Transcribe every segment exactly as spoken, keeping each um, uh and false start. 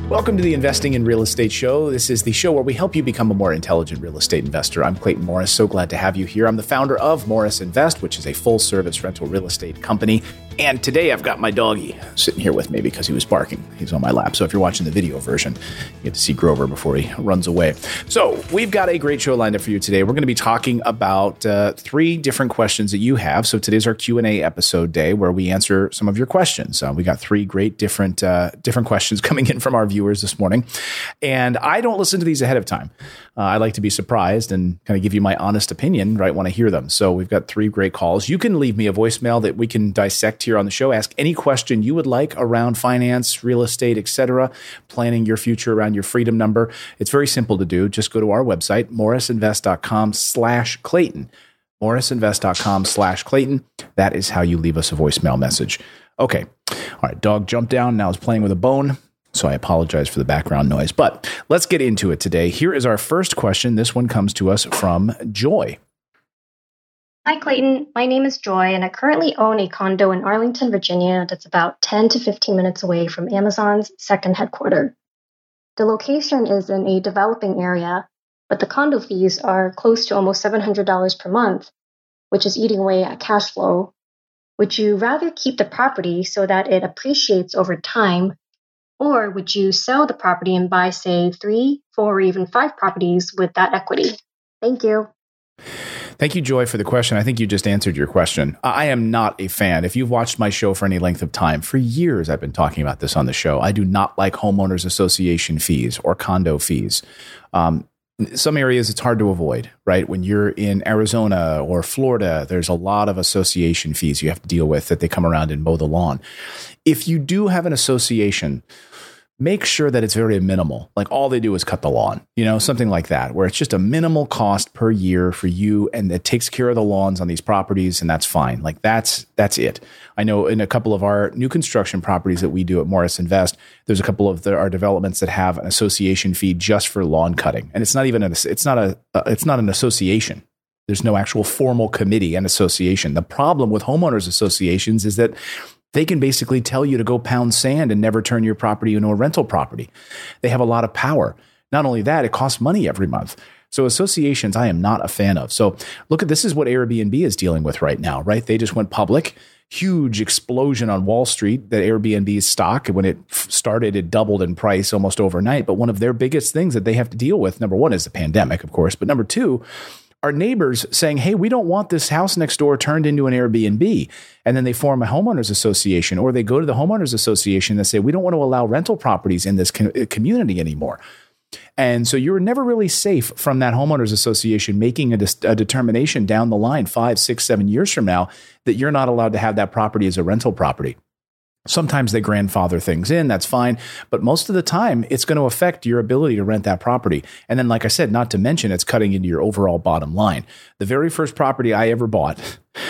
Welcome to the Investing in Real Estate Show. This is the show where we help you become a more intelligent real estate investor. I'm Clayton Morris. So glad to have you here. I'm the founder of Morris Invest, which is a full-service rental real estate company. And today I've got my doggy sitting here with me because he was barking. He's on my lap. So if you're watching the video version, you get to see Grover before he runs away. So we've got a great show lined up for you today. We're going to be talking about uh, three different questions that you have. So today's our Q and A episode day where we answer some of your questions. Uh, we got three great different uh, different questions coming in from our viewers this morning. And I don't listen to these ahead of time. Uh, I like to be surprised and kind of give you my honest opinion right when I hear them. So we've got three great calls. You can leave me a voicemail that we can dissect here on the show. Ask any question you would like around finance, real estate, et cetera, planning your future around your freedom number. It's very simple to do. Just go to our website, morrisinvest.com slash Clayton. morrisinvest.com slash Clayton. That is how you leave us a voicemail message. Okay. All right. Dog jumped down. Now it's playing with a bone. So I apologize for the background noise, but let's get into it today. Here is our first question. This one comes to us from Joy. Hi, Clayton. My name is Joy, and I currently own a condo in Arlington, Virginia that's about ten to fifteen minutes away from Amazon's second headquarters. The location is in a developing area, but the condo fees are close to almost seven hundred dollars per month, which is eating away at cash flow. Would you rather keep the property so that it appreciates over time, or would you sell the property and buy, say, three, four, or even five properties with that equity? Thank you. Thank you, Joy, for the question. I think you just answered your question. I am not a fan. If you've watched my show for any length of time, for years I've been talking about this on the show. I do not like homeowners association fees or condo fees. Um, some areas it's hard to avoid, right? When you're in Arizona or Florida, there's a lot of association fees you have to deal with that they come around and mow the lawn. If you do have an association, make sure that it's very minimal. Like all they do is cut the lawn, you know, something like that, where it's just a minimal cost per year for you and it takes care of the lawns on these properties and that's fine. Like that's, that's it. I know in a couple of our new construction properties that we do at Morris Invest, there's a couple of the, our developments that have an association fee just for lawn cutting. And it's not even, a, it's not a, it's not an association. There's no actual formal committee and association. The problem with homeowners associations is that they can basically tell you to go pound sand and never turn your property into a rental property. They have a lot of power. Not only that, it costs money every month. So associations, I am not a fan of. So look at this is what Airbnb is dealing with right now, right? They just went public, huge explosion on Wall Street, that Airbnb's stock, when it started, it doubled in price almost overnight. But one of their biggest things that they have to deal with, number one, is the pandemic, of course. But number two, our neighbors saying, hey, we don't want this house next door turned into an Airbnb. And then they form a homeowners association, or they go to the homeowners association and say, we don't want to allow rental properties in this com- community anymore. And so you're never really safe from that homeowners association making a, dis- a determination down the line, five, six, seven years from now, that you're not allowed to have that property as a rental property. Sometimes they grandfather things in, that's fine. But most of the time, it's going to affect your ability to rent that property. And then, like I said, not to mention, it's cutting into your overall bottom line. The very first property I ever bought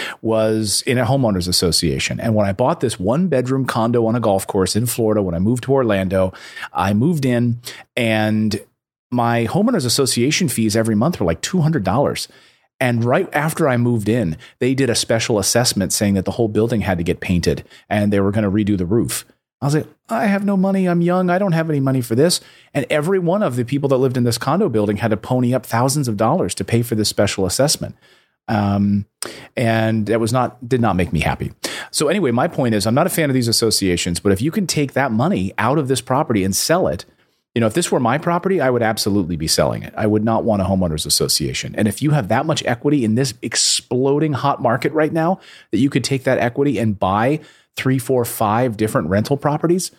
was in a homeowners association. And when I bought this one bedroom condo on a golf course in Florida, when I moved to Orlando, I moved in and my homeowners association fees every month were like two hundred dollars. And right after I moved in, they did a special assessment saying that the whole building had to get painted and they were going to redo the roof. I was like, I have no money. I'm young. I don't have any money for this. And every one of the people that lived in this condo building had to pony up thousands of dollars to pay for this special assessment. Um, and that was not, did not make me happy. So anyway, my point is I'm not a fan of these associations, but if you can take that money out of this property and sell it, you know, if this were my property, I would absolutely be selling it. I would not want a homeowners association. And if you have that much equity in this exploding hot market right now, that you could take that equity and buy three, four, five different rental properties,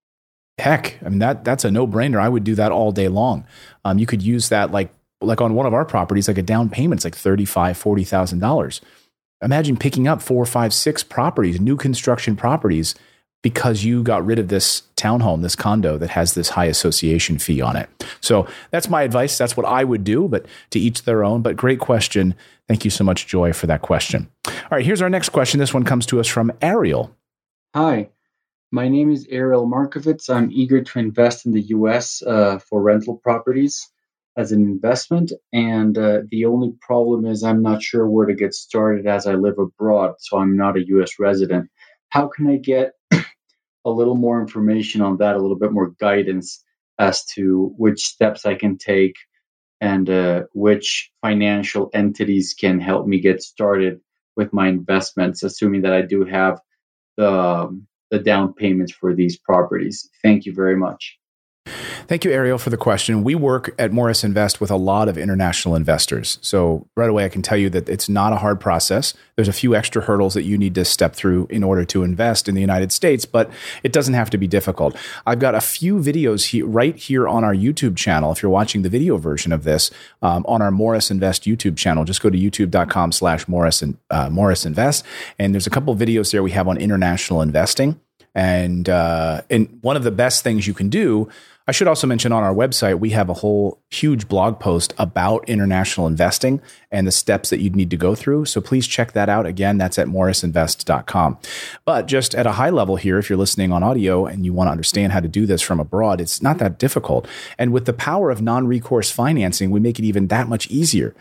heck, I mean, that that's a no-brainer. I would do that all day long. Um, you could use that like like on one of our properties, like a down payment's like thirty-five thousand dollars, forty thousand dollars. Imagine picking up four, five, six properties, new construction properties, because you got rid of this townhome, this condo that has this high association fee on it. So that's my advice. That's what I would do, but to each their own. But great question. Thank you so much, Joy, for that question. All right, here's our next question. This one comes to us from Ariel. Hi, my name is Ariel Markovitz. I'm eager to invest in the U S uh, for rental properties as an investment. And uh, the only problem is I'm not sure where to get started as I live abroad, so I'm not a U S resident. How can I get a little more information on that, a little bit more guidance as to which steps I can take and uh, which financial entities can help me get started with my investments, assuming that I do have the, um, the down payments for these properties. Thank you very much. Thank you, Ariel, for the question. We work at Morris Invest with a lot of international investors. So right away, I can tell you that it's not a hard process. There's a few extra hurdles that you need to step through in order to invest in the United States, but it doesn't have to be difficult. I've got a few videos he- right here on our YouTube channel. If you're watching the video version of this um, on our Morris Invest YouTube channel, just go to youtube.com slash Morris and uh, Morris Invest. And there's a couple of videos there we have on international investing. And, uh, and one of the best things you can do, I should also mention on our website, we have a whole huge blog post about international investing and the steps that you'd need to go through. So please check that out. Again, that's at morris invest dot com. But just at a high level here, if you're listening on audio and you want to understand how to do this from abroad, it's not that difficult. And with the power of non-recourse financing, we make it even that much easier.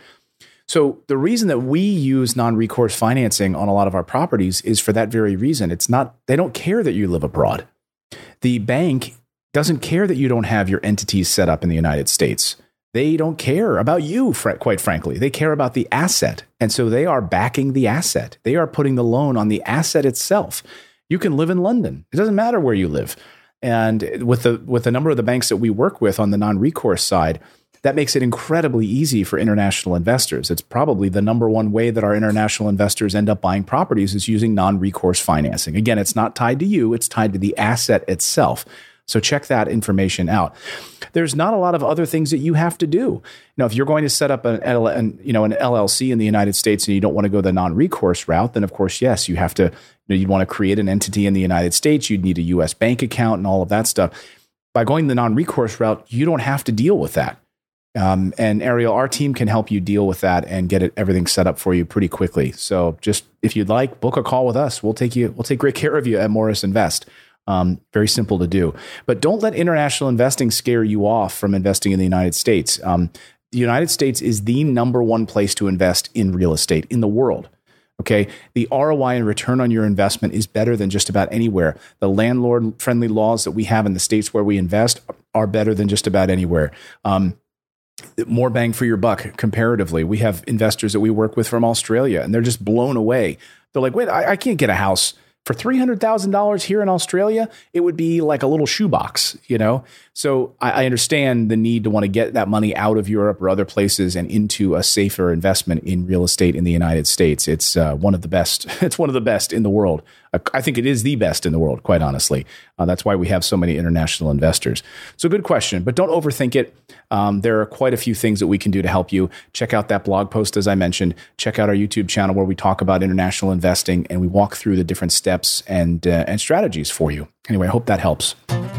So the reason that we use non-recourse financing on a lot of our properties is for that very reason. It's not, they don't care that you live abroad. The bank doesn't care that you don't have your entities set up in the United States. They don't care about you, quite frankly. They care about the asset. And so they are backing the asset. They are putting the loan on the asset itself. You can live in London. It doesn't matter where you live. And with the with a number of the banks that we work with on the non-recourse side, that makes it incredibly easy for international investors. It's probably the number one way that our international investors end up buying properties is using non-recourse financing. Again, it's not tied to you. It's tied to the asset itself. So check that information out. There's not a lot of other things that you have to do. Now, if you're going to set up an, L, an, you know, an L L C in the United States and you don't want to go the non-recourse route, then of course, yes, you have to, you know, you'd want to create an entity in the United States. You'd need a U S bank account and all of that stuff. By going the non-recourse route, you don't have to deal with that. Um, and Ariel, our team can help you deal with that and get it, everything set up for you pretty quickly. So just if you'd like, book a call with us. We'll take you, we'll take great care of you at Morris Invest. Um, very simple to do. But don't let international investing scare you off from investing in the United States. Um, the United States is the number one place to invest in real estate in the world. Okay. The R O I and return on your investment is better than just about anywhere. The landlord-friendly laws that we have in the states where we invest are better than just about anywhere. Um, more bang for your buck comparatively. We have investors that we work with from Australia, and they're just blown away. They're like, wait, I, I can't get a house for three hundred thousand dollars here in Australia. It would be like a little shoebox, you know? So I, I understand the need to want to get that money out of Europe or other places and into a safer investment in real estate in the United States. It's uh, one of the best. It's one of the best in the world. I think it is the best in the world, quite honestly. Uh, that's why we have so many international investors. So good question, but don't overthink it. Um, there are quite a few things that we can do to help you. Check out that blog post, as I mentioned. Check out our YouTube channel where we talk about international investing and we walk through the different steps and uh, and strategies for you. Anyway, I hope that helps.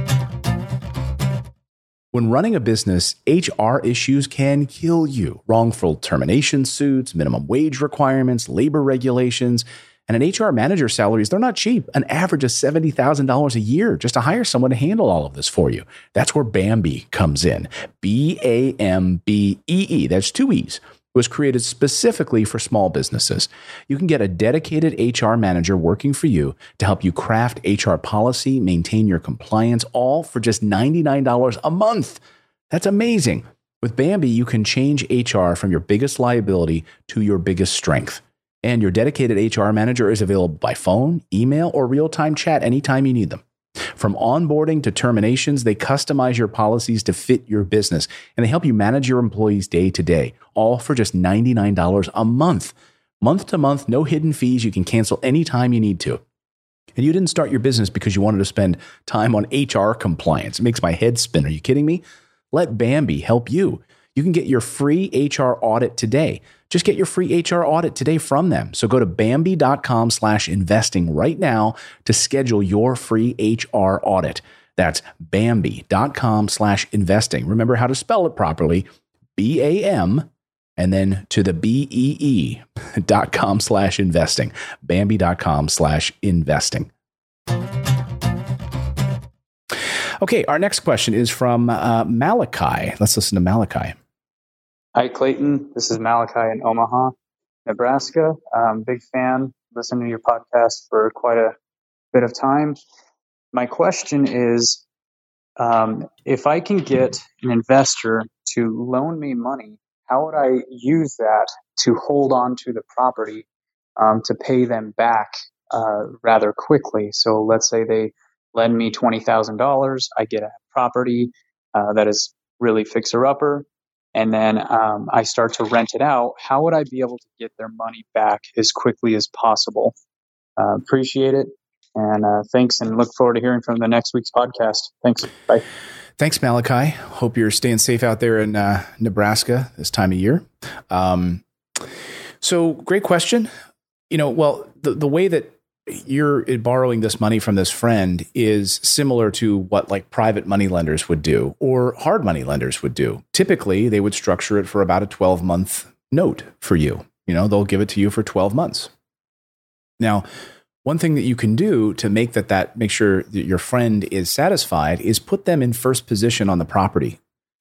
When running a business, H R issues can kill you. Wrongful termination suits, minimum wage requirements, labor regulations. And an H R manager's salaries, they're not cheap. An average of seventy thousand dollars a year just to hire someone to handle all of this for you. That's where Bambee comes in. B A M B E E. That's two E's. It was created specifically for small businesses. You can get a dedicated H R manager working for you to help you craft H R policy, maintain your compliance, all for just ninety-nine dollars a month. That's amazing. With Bambee, you can change H R from your biggest liability to your biggest strength. And your dedicated H R manager is available by phone, email, or real-time chat anytime you need them. From onboarding to terminations, they customize your policies to fit your business, and they help you manage your employees day to day, all for just ninety-nine dollars a month. Month to month, no hidden fees. You can cancel anytime you need to. And you didn't start your business because you wanted to spend time on H R compliance. It makes my head spin. Are you kidding me? Let Bambee help you. You can get your free H R audit today. Just get your free H R audit today from them. So go to Bambee.com slash investing right now to schedule your free H R audit. That's Bambee.com slash investing. Remember how to spell it properly. B A M and then to the B E E dot com slash investing. Bambee.com slash investing. Okay, our next question is from uh, Malachi. Let's listen to Malachi. Hi, Clayton. This is Malachi in Omaha, Nebraska. Um, big fan. Listening to your podcast for quite a bit of time. My question is, um, if I can get an investor to loan me money, how would I use that to hold on to the property um, to pay them back uh, rather quickly? So let's say they lend me twenty thousand dollars. I get a property uh, that is really fixer-upper, and then um, I start to rent it out. How would I be able to get their money back as quickly as possible? Uh, appreciate it. And uh, thanks, and look forward to hearing from the next week's podcast. Thanks. Bye. Thanks, Malachi. Hope you're staying safe out there in uh, Nebraska this time of year. Um, so great question. You know, well, the, the way that you're borrowing this money from this friend is similar to what like private money lenders would do or hard money lenders would do. Typically, they would structure it for about a twelve month note for you. You know, they'll give it to you for twelve months. Now, one thing that you can do to make that, that make sure that your friend is satisfied is put them in first position on the property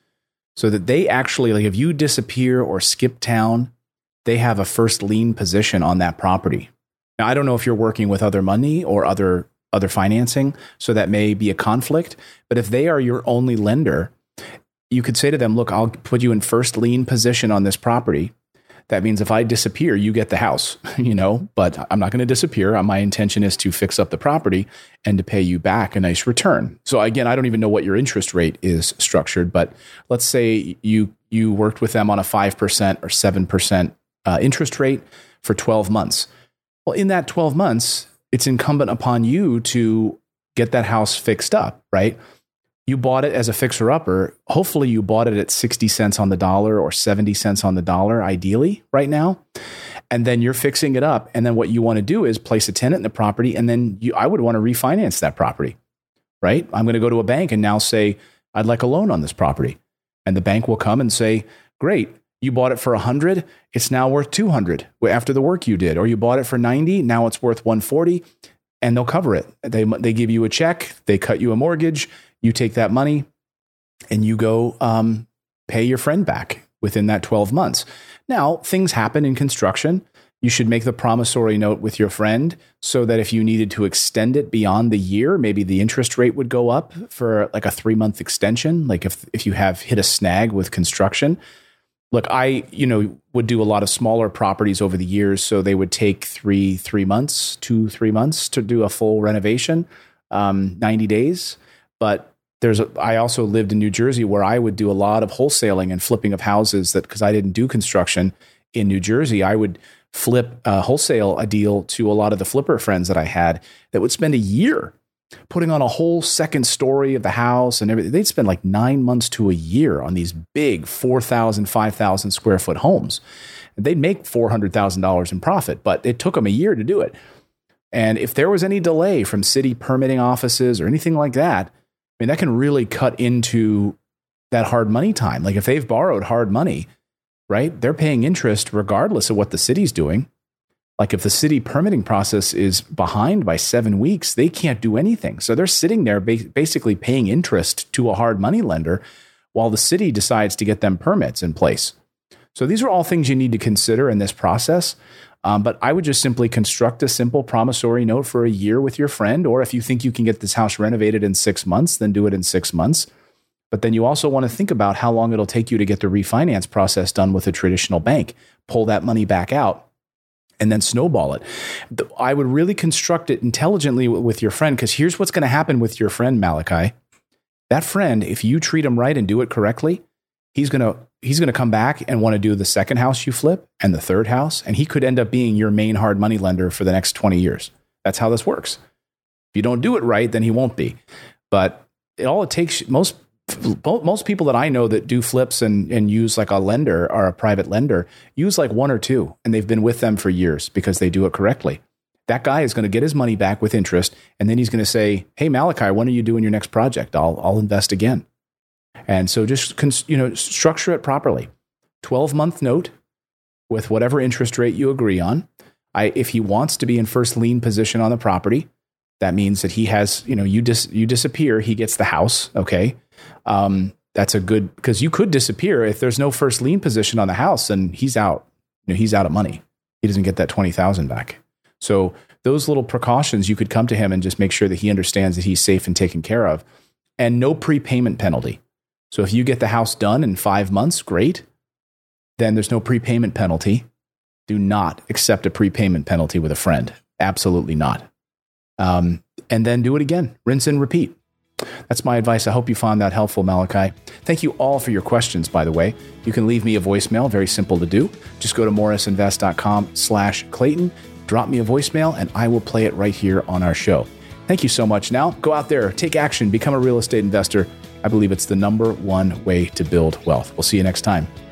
so that they actually, like if you disappear or skip town, they have a first lien position on that property. Now, I don't know if you're working with other money or other, other financing, so that may be a conflict, but if they are your only lender, you could say to them, look, I'll put you in first lien position on this property. That means if I disappear, you get the house, you know, but I'm not going to disappear. My intention is to fix up the property and to pay you back a nice return. So again, I don't even know what your interest rate is structured, but let's say you you worked with them on a five percent or seven percent uh, interest rate for twelve months. Well, in that twelve months, it's incumbent upon you to get that house fixed up, right? You bought it as a fixer-upper. Hopefully you bought it at sixty cents on the dollar or seventy cents on the dollar, ideally, right now. And then you're fixing it up. And then what you want to do is place a tenant in the property. And then you, I would want to refinance that property, right? I'm going to go to a bank and now say, I'd like a loan on this property. And the bank will come and say, great, you bought it for one hundred. It's now worth two hundred after the work you did. Or you bought it for ninety. Now it's worth one forty. And they'll cover it. They, they give you a check. They cut you a mortgage. You take that money and you go um, pay your friend back within that twelve months. Now, things happen in construction. You should make the promissory note with your friend so that if you needed to extend it beyond the year, maybe the interest rate would go up for like a three month extension. Like if, if you have hit a snag with construction. Look, I, you know, would do a lot of smaller properties over the years. So they would take three, three months, two, three months to do a full renovation, um, ninety days. But there's, a, I also lived in New Jersey where I would do a lot of wholesaling and flipping of houses that, because I didn't do construction in New Jersey, I would flip, uh, wholesale a deal to a lot of the flipper friends that I had that would spend a year putting on a whole second story of the house and everything. They'd spend like nine months to a year on these big four thousand, five thousand square foot homes. They'd make four hundred thousand dollars in profit, but it took them a year to do it. And if there was any delay from city permitting offices or anything like that, I mean, that can really cut into that hard money time. Like if they've borrowed hard money, right, they're paying interest regardless of what the city's doing. Like if the city permitting process is behind by seven weeks, they can't do anything. So they're sitting there ba- basically paying interest to a hard money lender while the city decides to get them permits in place. So these are all things you need to consider in this process. Um, but I would just simply construct a simple promissory note for a year with your friend, or if you think you can get this house renovated in six months, then do it in six months. But then you also want to think about how long it'll take you to get the refinance process done with a traditional bank. Pull that money back out and then snowball it. I would really construct it intelligently with your friend, because here's what's going to happen with your friend, Malachi. That friend, if you treat him right and do it correctly, he's going to he's going to come back and want to do the second house you flip and the third house, and he could end up being your main hard money lender for the next twenty years. That's how this works. If you don't do it right, then he won't be. But it, all it takes, most most people that I know that do flips and, and use like a lender or a private lender use like one or two, and they've been with them for years because they do it correctly. That guy is going to get his money back with interest, and then he's going to say, "Hey, Malachi, when are you doing your next project? I'll I'll invest again." And so just, you know, structure it properly. twelve month note with whatever interest rate you agree on. I, if he wants to be in first lien position on the property, that means that he has, you know, you dis, you disappear, he gets the house. Okay. Um, that's a good, because you could disappear. If there's no first lien position on the house, then he's out, you know, he's out of money. He doesn't get that twenty thousand back. So those little precautions, you could come to him and just make sure that he understands that he's safe and taken care of. and no prepayment penalty. So if you get the house done in five months, great. Then there's no prepayment penalty. Do not accept a prepayment penalty with a friend. Absolutely not. Um, and then do it again. Rinse and repeat. That's my advice. I hope you found that helpful, Malachi. Thank you all for your questions, by the way. You can leave me a voicemail. Very simple to do. Just go to morrisinvest.com slash Clayton. Drop me a voicemail, and I will play it right here on our show. Thank you so much. Now, go out there, take action, become a real estate investor. I believe it's the number one way to build wealth. We'll see you next time.